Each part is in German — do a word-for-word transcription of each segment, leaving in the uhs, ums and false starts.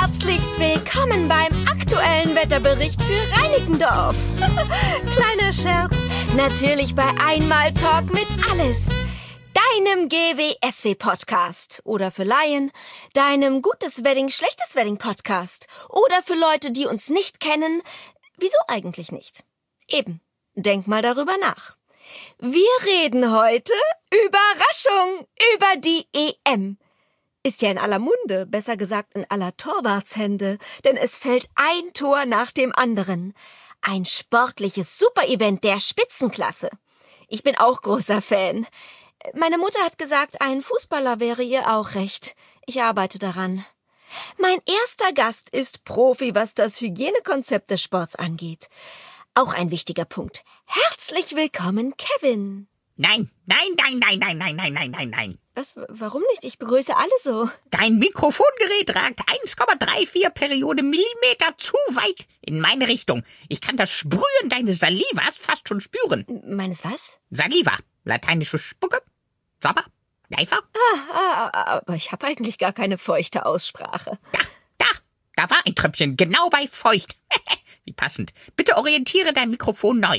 Herzlichst willkommen beim aktuellen Wetterbericht für Reinickendorf. Kleiner Scherz, natürlich bei Einmal Talk mit Alles. Deinem G W S W-Podcast. Oder für Laien, deinem Gutes Wedding, Schlechtes Wedding-Podcast. Oder für Leute, die uns nicht kennen, wieso eigentlich nicht? Eben, denk mal darüber nach. Wir reden heute, Überraschung, über die E M. Ist ja in aller Munde, besser gesagt in aller Torwartshände, denn es fällt ein Tor nach dem anderen. Ein sportliches Super-Event der Spitzenklasse. Ich bin auch großer Fan. Meine Mutter hat gesagt, ein Fußballer wäre ihr auch recht. Ich arbeite daran. Mein erster Gast ist Profi, was das Hygienekonzept des Sports angeht. Auch ein wichtiger Punkt. Herzlich willkommen, Kevin. Nein, nein, nein, nein, nein, nein, nein, nein, nein, nein. Was, warum nicht? Ich begrüße alle so. Dein Mikrofongerät ragt eins Komma vierunddreißig Periode Millimeter zu weit in meine Richtung. Ich kann das Sprühen deines Salivas fast schon spüren. Meines was? Saliva, lateinische Spucke, Sabber, Neifer. Ah, ah, aber ich habe eigentlich gar keine feuchte Aussprache. Da, da, da war ein Tröpfchen, genau bei feucht. Wie passend. Bitte orientiere dein Mikrofon neu.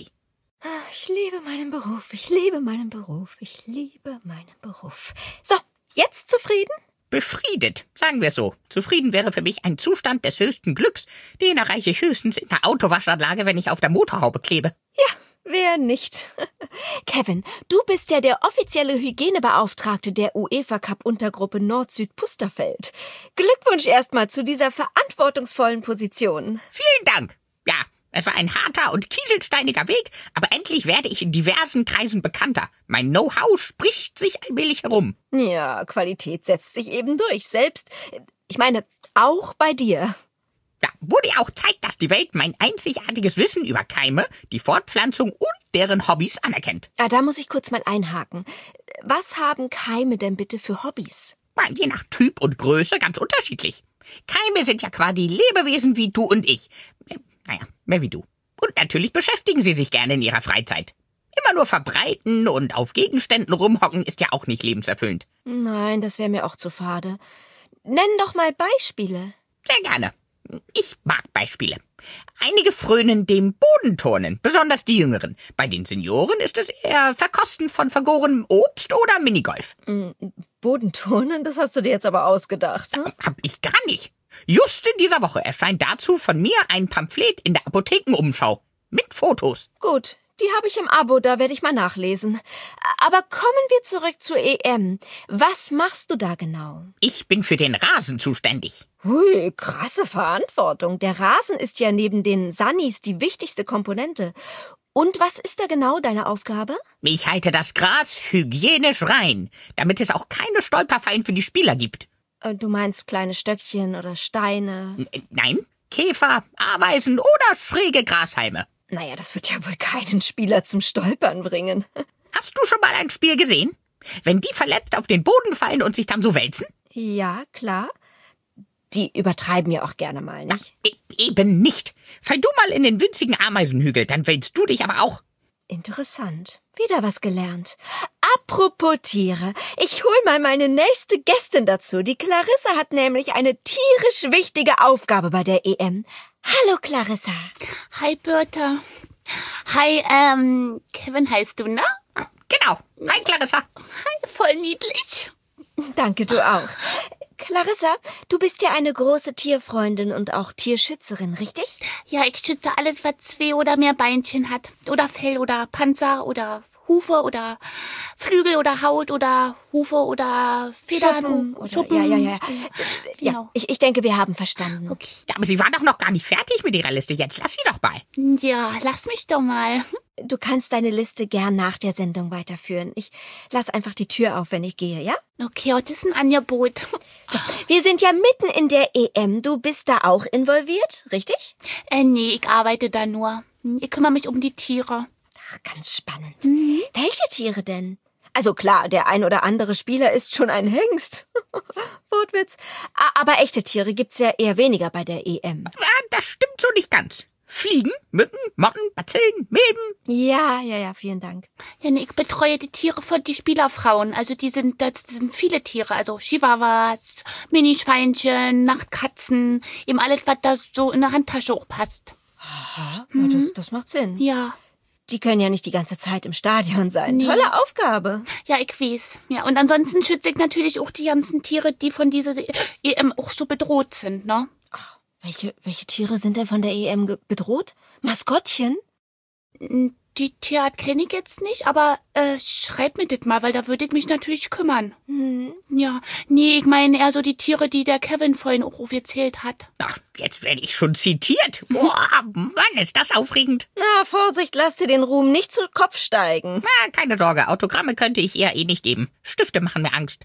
Ich liebe meinen Beruf, ich liebe meinen Beruf, ich liebe meinen Beruf. So, jetzt zufrieden? Befriedet, sagen wir so. Zufrieden wäre für mich ein Zustand des höchsten Glücks. Den erreiche ich höchstens in der Autowaschanlage, wenn ich auf der Motorhaube klebe. Ja, wer nicht? Kevin, du bist ja der offizielle Hygienebeauftragte der UEFA-Cup-Untergruppe Nord-Süd-Pusterfeld. Glückwunsch erstmal zu dieser verantwortungsvollen Position. Vielen Dank. Ja, es war ein harter und kieselsteiniger Weg, aber endlich werde ich in diversen Kreisen bekannter. Mein Know-how spricht sich allmählich herum. Ja, Qualität setzt sich eben durch. Selbst, ich meine, auch bei dir. Da wurde ja auch Zeit, dass die Welt mein einzigartiges Wissen über Keime, die Fortpflanzung und deren Hobbys anerkennt. Ah, da muss ich kurz mal einhaken. Was haben Keime denn bitte für Hobbys? Je nach Typ und Größe ganz unterschiedlich. Keime sind ja quasi Lebewesen wie du und ich. Naja, mehr wie du. Und natürlich beschäftigen sie sich gerne in ihrer Freizeit. Immer nur verbreiten und auf Gegenständen rumhocken ist ja auch nicht lebenserfüllend. Nein, das wäre mir auch zu fade. Nenn doch mal Beispiele. Sehr gerne. Ich mag Beispiele. Einige frönen dem Bodenturnen, besonders die Jüngeren. Bei den Senioren ist es eher Verkosten von vergorenem Obst oder Minigolf. Bodenturnen, das hast du dir jetzt aber ausgedacht. Ne? Hab ich gar nicht. Just in dieser Woche erscheint dazu von mir ein Pamphlet in der Apothekenumschau. Mit Fotos. Gut, die habe ich im Abo, da werde ich mal nachlesen. Aber kommen wir zurück zur E M. Was machst du da genau? Ich bin für den Rasen zuständig. Hui, krasse Verantwortung. Der Rasen ist ja neben den Sunnies die wichtigste Komponente. Und was ist da genau deine Aufgabe? Ich halte das Gras hygienisch rein, damit es auch keine Stolperfallen für die Spieler gibt. Du meinst kleine Stöckchen oder Steine? N- Nein, Käfer, Ameisen oder schräge Grashalme. Naja, das wird ja wohl keinen Spieler zum Stolpern bringen. Hast du schon mal ein Spiel gesehen? Wenn die verletzt auf den Boden fallen und sich dann so wälzen? Ja, klar. Die übertreiben ja auch gerne mal, nicht? Na, e- eben nicht. Fall du mal in den winzigen Ameisenhügel, dann wälzt du dich aber auch. Interessant. Wieder was gelernt. Apropos Tiere. Ich hol mal meine nächste Gästin dazu. Die Clarissa hat nämlich eine tierisch wichtige Aufgabe bei der E M. Hallo, Clarissa. Hi, Bertha. Hi, ähm, Kevin heißt du, ne? Genau. Hi, Clarissa. Hi, voll niedlich. Danke, du auch. Clarissa, du bist ja eine große Tierfreundin und auch Tierschützerin, richtig? Ja, ich schütze alles, was zwei oder mehr Beinchen hat. Oder Fell oder Panzer oder Hufe oder Flügel oder Haut oder Hufe oder Federn. Schuppen. Oder, Schuppen. Ja, ja, ja. Ja, Genau. ich, ich denke, wir haben verstanden. Okay. Ja, aber sie war doch noch gar nicht fertig mit ihrer Liste. Jetzt lass sie doch mal. Ja, lass mich doch mal. Du kannst deine Liste gern nach der Sendung weiterführen. Ich lass einfach die Tür auf, wenn ich gehe, ja? Okay, das ist ein Angebot. So, wir sind ja mitten in der E M. Du bist da auch involviert, richtig? Äh, nee, ich arbeite da nur. Ich kümmere mich um die Tiere. Ach, ganz spannend. Mhm. Welche Tiere denn? Also klar, der ein oder andere Spieler ist schon ein Hengst. Wortwitz. Aber echte Tiere gibt's ja eher weniger bei der E M. Ja, das stimmt so nicht ganz. Fliegen, Mücken, Motten, Bazillen, Milben. Ja, ja, ja, vielen Dank. Ja, nee, ich betreue die Tiere von die Spielerfrauen. Also die sind, das sind viele Tiere. Also Chihuahuas, Minischweinchen, Nachtkatzen, eben alles, was da so in der Handtasche auch passt. Aha, mhm. das, das macht Sinn. Ja. Die können ja nicht die ganze Zeit im Stadion sein. Nee. Tolle Aufgabe. Ja, ich weiß. Ja, und ansonsten schütze ich natürlich auch die ganzen Tiere, die von dieser E M auch so bedroht sind, ne? Ach, welche, welche Tiere sind denn von der E M bedroht? Maskottchen? Die Tierart kenne ich jetzt nicht, aber äh, schreib mir das mal, weil da würde ich mich natürlich kümmern. Hm. Ja, nee, ich meine eher so die Tiere, die der Kevin vorhin auch aufgezählt hat. Ach, jetzt werde ich schon zitiert. Boah, Mann, ist das aufregend. Na, Vorsicht, lass dir den Ruhm nicht zu Kopf steigen. Na, keine Sorge, Autogramme könnte ich eher eh nicht geben. Stifte machen mir Angst.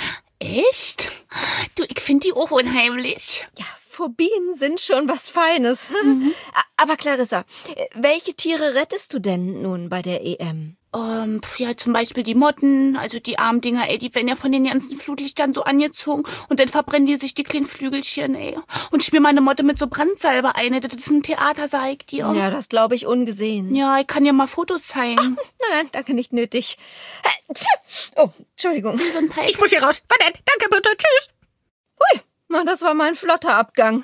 Echt? Du, ich finde die auch unheimlich. Ja, Phobien sind schon was Feines. Mhm. Aber Clarissa, welche Tiere rettest du denn nun bei der E M? Ähm, ja, zum Beispiel die Motten, also die armen Dinger, ey, die werden ja von den ganzen Flutlichtern so angezogen und dann verbrennen die sich die kleinen Flügelchen, ey. Und ich schmier meine Motte mit so Brandsalbe ein, das ist ein Theater, sag ich dir. Ja, das glaube ich ungesehen. Ja, ich kann dir mal Fotos zeigen. Ach, nein, nein, danke, nicht nötig. Oh, Entschuldigung. Gesundheit. Ich muss hier raus. Warte, danke bitte, tschüss. Hui, na, das war mal ein flotter Abgang.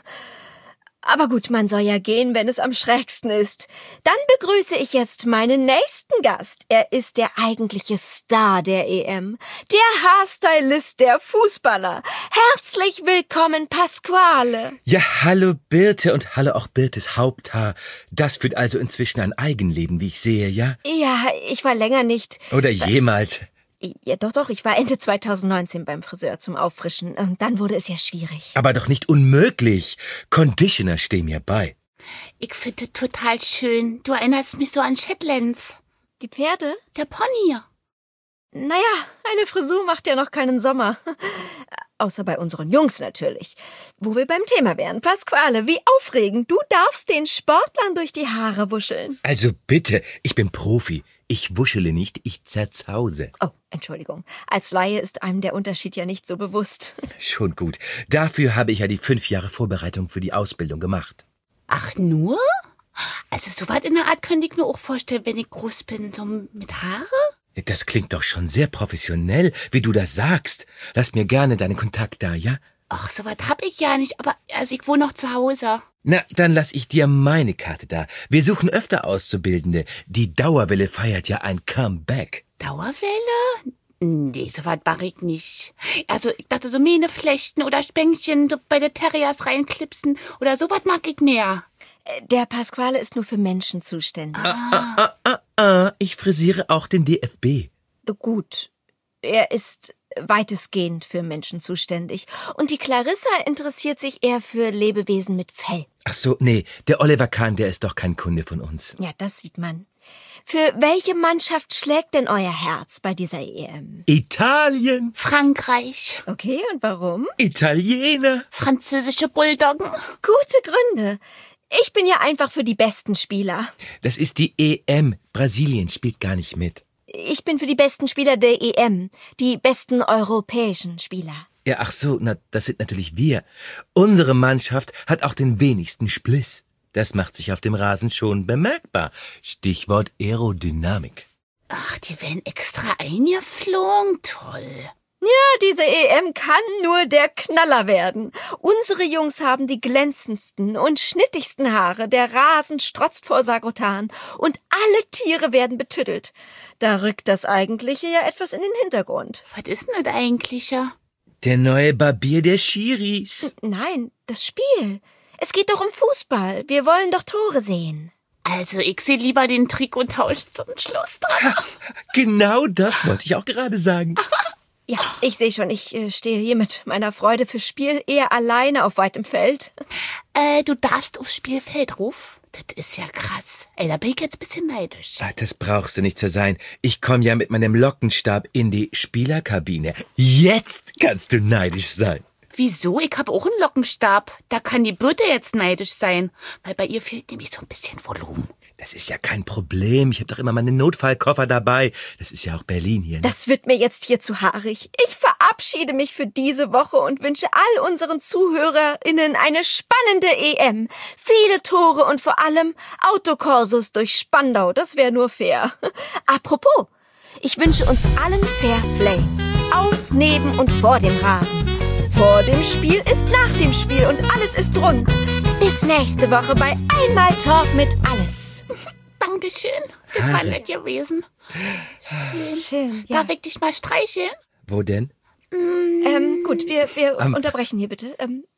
Aber gut, man soll ja gehen, wenn es am schrägsten ist. Dann begrüße ich jetzt meinen nächsten Gast. Er ist der eigentliche Star der E M. Der Haarstylist der Fußballer. Herzlich willkommen, Pasquale. Ja, hallo Birte und hallo auch Birtes Haupthaar. Das führt also inzwischen ein Eigenleben, wie ich sehe, ja? Ja, ich war länger nicht. Oder jemals. Ja, doch, doch, ich war Ende zweitausendneunzehn beim Friseur zum Auffrischen. Und dann wurde es ja schwierig. Aber doch nicht unmöglich. Conditioner stehen mir bei. Ich finde das total schön. Du erinnerst mich so an Shetlands. Die Pferde? Der Pony. Naja, eine Frisur macht ja noch keinen Sommer. Außer bei unseren Jungs natürlich. Wo wir beim Thema wären. Pasquale, wie aufregend. Du darfst den Sportlern durch die Haare wuscheln. Also bitte, ich bin Profi. Ich wuschele nicht, ich zerzause. Oh, Entschuldigung. Als Laie ist einem der Unterschied ja nicht so bewusst. Schon gut. Dafür habe ich ja die fünf Jahre Vorbereitung für die Ausbildung gemacht. Ach, nur? Also so was in der Art könnte ich mir auch vorstellen, wenn ich groß bin, so mit Haare? Das klingt doch schon sehr professionell, wie du das sagst. Lass mir gerne deinen Kontakt da, ja? Ach, so was hab ich ja nicht, aber also ich wohne noch zu Hause. Na, dann lass ich dir meine Karte da. Wir suchen öfter Auszubildende. Die Dauerwelle feiert ja ein Comeback. Dauerwelle? Nee, so was mache ich nicht. Also ich dachte so Mähne flechten oder Spänkchen so bei der Terriers reinklipsen oder so was mag ich mehr. Der Pasquale ist nur für Menschen zuständig. Ah, ah, ah, ah, ah. Ich frisiere auch den D F B. Gut, er ist weitestgehend für Menschen zuständig. Und die Clarissa interessiert sich eher für Lebewesen mit Fell. Ach so, nee, der Oliver Kahn, der ist doch kein Kunde von uns. Ja, das sieht man. Für welche Mannschaft schlägt denn euer Herz bei dieser E M? Italien. Frankreich. Okay, und warum? Italiener. Französische Bulldoggen. Gute Gründe. Ich bin ja einfach für die besten Spieler. Das ist die E M. Brasilien spielt gar nicht mit. Ich bin für die besten Spieler der E M. Die besten europäischen Spieler. Ja, ach so, na, das sind natürlich wir. Unsere Mannschaft hat auch den wenigsten Spliss. Das macht sich auf dem Rasen schon bemerkbar. Stichwort Aerodynamik. Ach, die werden extra eingeflogen? Toll. Ja, diese E M kann nur der Knaller werden. Unsere Jungs haben die glänzendsten und schnittigsten Haare. Der Rasen strotzt vor Sagrotan. Und alle Tiere werden betüttelt. Da rückt das Eigentliche ja etwas in den Hintergrund. Was ist denn das Eigentliche? Der neue Barbier der Schiris. Nein, das Spiel. Es geht doch um Fußball. Wir wollen doch Tore sehen. Also, ich sehe lieber den Trikottausch zum Schluss dran. Genau das wollte ich auch gerade sagen. Ja, ich sehe schon, ich äh, stehe hier mit meiner Freude fürs Spiel eher alleine auf weitem Feld. Äh, du darfst aufs Spielfeld, Ruf. Das ist ja krass. Ey, da bin ich jetzt ein bisschen neidisch. Ah, das brauchst du nicht zu sein. Ich komme ja mit meinem Lockenstab in die Spielerkabine. Jetzt kannst du neidisch sein. Wieso? Ich habe auch einen Lockenstab. Da kann die Birte jetzt neidisch sein. Weil bei ihr fehlt nämlich so ein bisschen Volumen. Das ist ja kein Problem. Ich habe doch immer meinen Notfallkoffer dabei. Das ist ja auch Berlin hier. Ne? Das wird mir jetzt hier zu haarig. Ich verabschiede mich für diese Woche und wünsche all unseren ZuhörerInnen eine spannende E M. Viele Tore und vor allem Autokorsos durch Spandau. Das wäre nur fair. Apropos, ich wünsche uns allen Fair Play. Auf, neben und vor dem Rasen. Vor dem Spiel ist nach dem Spiel und alles ist rund. Bis nächste Woche bei Einmal Talk mit Alles. Dankeschön. Das war nett gewesen. Schön. Schön, ja. Darf ich dich mal streicheln? Wo denn? Ähm, gut, wir, wir Ähm. unterbrechen hier bitte. Ähm,